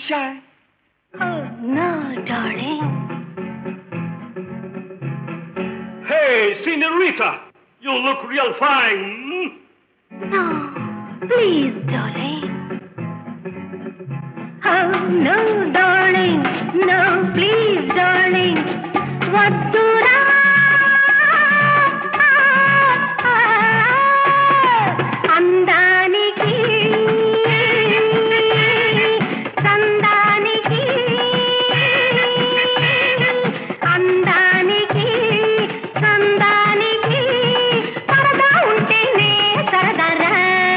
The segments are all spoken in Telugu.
shy? Oh, no, darling. Hey, Senorita, you look real fine. No, please, darling. Oh, no, darling. No, please, darling. వద్దురా అందానికి సందానికి అందానికి సందానికి సరదా ఉంటేనే సరదారా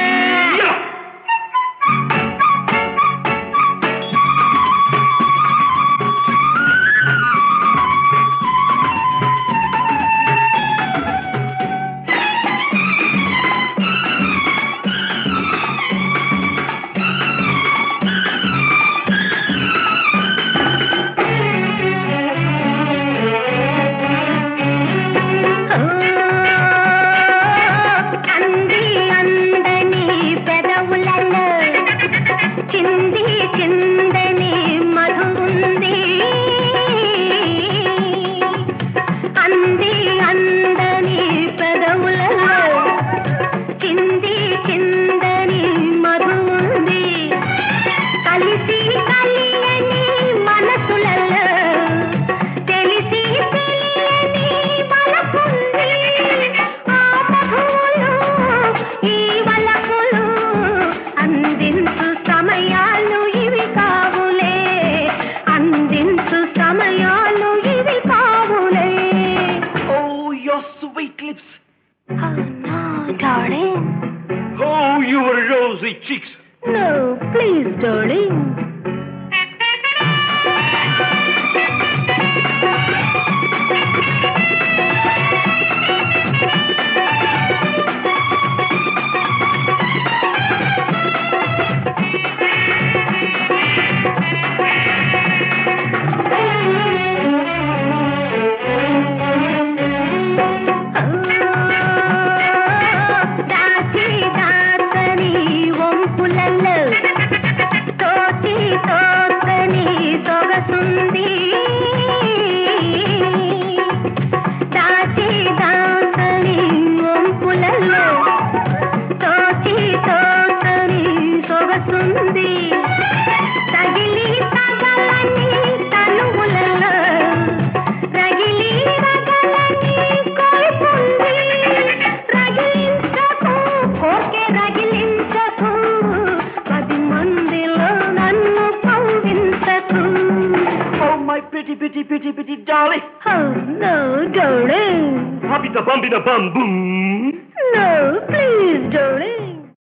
Oh, no, darling. Oh, your rosy cheeks. No, please, darling. Pretty, darling. Oh, no, darling. Happy the bum boom. No, please, darling.